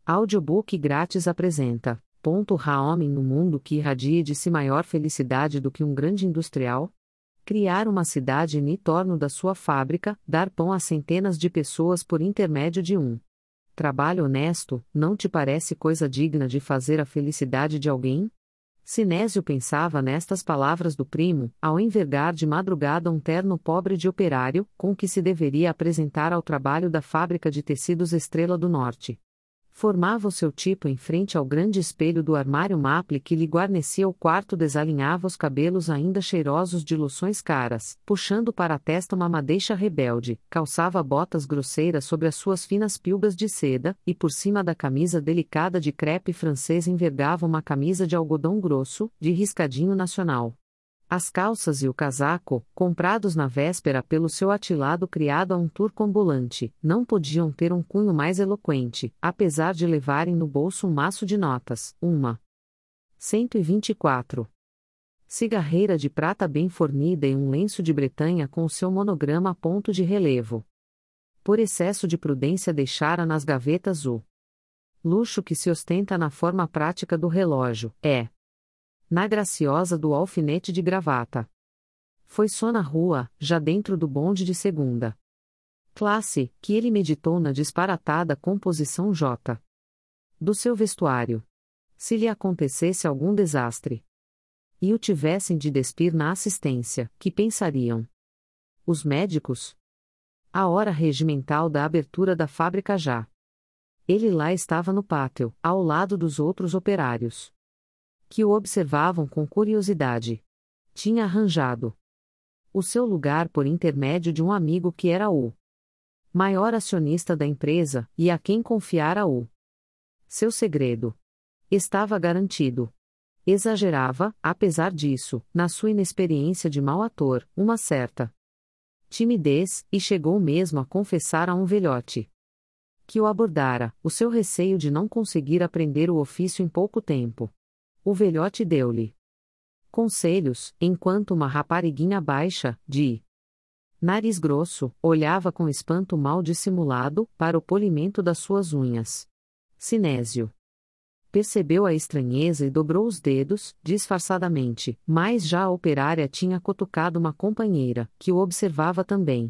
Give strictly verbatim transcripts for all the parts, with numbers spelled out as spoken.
Audiobook grátis apresenta: ponto Há homem no mundo que irradie de si maior felicidade do que um grande industrial? Criar uma cidade em torno da sua fábrica, dar pão a centenas de pessoas por intermédio de um trabalho honesto, não te parece coisa digna de fazer a felicidade de alguém? Sinésio pensava nestas palavras do primo, ao envergar de madrugada um terno pobre de operário, com que se deveria apresentar ao trabalho da fábrica de tecidos Estrela do Norte. Formava o seu tipo em frente ao grande espelho do armário maple que lhe guarnecia o quarto, desalinhava os cabelos ainda cheirosos de loções caras, puxando para a testa uma madeixa rebelde, calçava botas grosseiras sobre as suas finas pilgas de seda, e por cima da camisa delicada de crepe francês envergava uma camisa de algodão grosso, de riscadinho nacional. As calças e o casaco, comprados na véspera pelo seu atilado criado a um turco ambulante, não podiam ter um cunho mais eloquente, apesar de levarem no bolso um maço de notas, uma. cento e vinte e quatro. Cigarreira de prata bem fornida e um lenço de Bretanha com o seu monograma a ponto de relevo. Por excesso de prudência deixara nas gavetas o luxo que se ostenta na forma prática do relógio, é. Na graciosa do alfinete de gravata. Foi só na rua, já dentro do bonde de segunda classe, que ele meditou na disparatada composição J. do seu vestuário. Se lhe acontecesse algum desastre e o tivessem de despir na assistência, que pensariam os médicos? A hora regimental da abertura da fábrica já. Ele lá estava no pátio, ao lado dos outros operários, que o observavam com curiosidade. Tinha arranjado o seu lugar por intermédio de um amigo que era o maior acionista da empresa, e a quem confiara o seu segredo. Estava garantido. Exagerava, apesar disso, na sua inexperiência de mau ator, uma certa timidez, e chegou mesmo a confessar a um velhote que o abordara, o seu receio de não conseguir aprender o ofício em pouco tempo. O velhote deu-lhe conselhos, enquanto uma rapariguinha baixa, de nariz grosso, olhava com espanto mal dissimulado para o polimento das suas unhas. Sinésio percebeu a estranheza e dobrou os dedos, disfarçadamente, mas já a operária tinha cutucado uma companheira, que o observava também.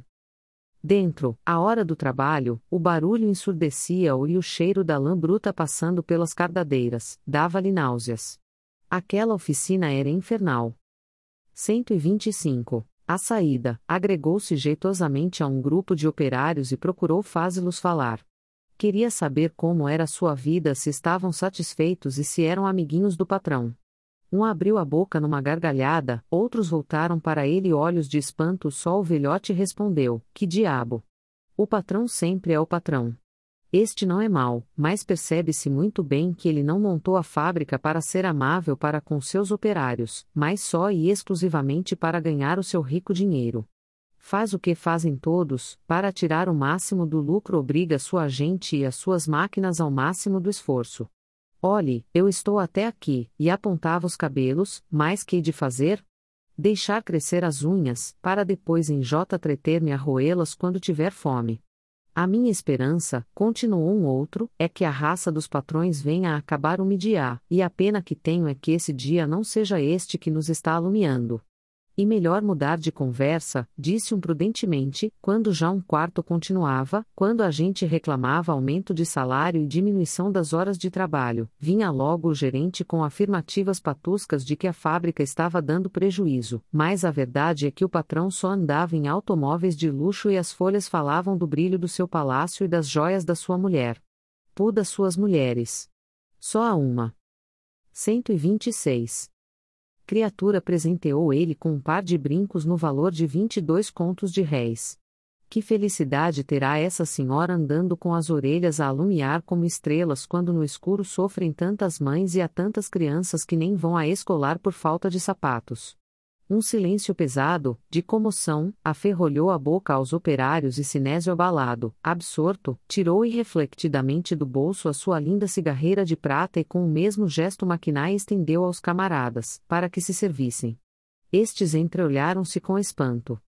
Dentro, à hora do trabalho, o barulho ensurdecia-o e o cheiro da lã bruta passando pelas cardadeiras, dava-lhe náuseas. Aquela oficina era infernal. cento e vinte e cinco. À saída, agregou-se jeitosamente a um grupo de operários e procurou fazê-los falar. Queria saber como era a sua vida, se estavam satisfeitos e se eram amiguinhos do patrão. Um abriu a boca numa gargalhada, outros voltaram para ele olhos de espanto. Só o velhote respondeu: que diabo! O patrão sempre é o patrão. Este não é mau, mas percebe-se muito bem que ele não montou a fábrica para ser amável para com seus operários, mas só e exclusivamente para ganhar o seu rico dinheiro. Faz o que fazem todos, para tirar o máximo do lucro, obriga sua gente e as suas máquinas ao máximo do esforço. Olhe, eu estou até aqui, e apontava os cabelos, mas que hei de fazer? Deixar crescer as unhas, para depois em J treter-me a roê-las quando tiver fome. A minha esperança, continuou um outro, é que a raça dos patrões venha a acabar um dia, e a pena que tenho é que esse dia não seja este que nos está alumiando. E melhor mudar de conversa, disse um prudentemente, quando já um quarto continuava, quando a gente reclamava aumento de salário e diminuição das horas de trabalho, vinha logo o gerente com afirmativas patuscas de que a fábrica estava dando prejuízo, mas a verdade é que o patrão só andava em automóveis de luxo e as folhas falavam do brilho do seu palácio e das joias da sua mulher. Pu das suas mulheres. Só a uma. cento e vinte e seis. Criatura presenteou ele com um par de brincos no valor de vinte e dois contos de réis. Que felicidade terá essa senhora andando com as orelhas a alumiar como estrelas quando no escuro sofrem tantas mães e há tantas crianças que nem vão à escolar por falta de sapatos. Um silêncio pesado, de comoção, aferrolhou a boca aos operários e Sinésio, abalado, absorto, tirou irrefletidamente do bolso a sua linda cigarreira de prata e com o mesmo gesto maquinal estendeu aos camaradas, para que se servissem. Estes entreolharam-se com espanto.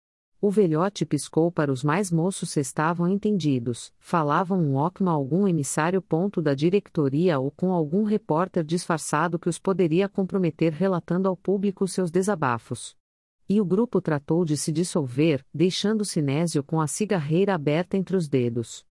O velhote piscou para os mais moços se estavam entendidos, falavam um ocma algum emissário ponto da diretoria ou com algum repórter disfarçado que os poderia comprometer relatando ao público seus desabafos. E o grupo tratou de se dissolver, deixando Sinésio com a cigarreira aberta entre os dedos.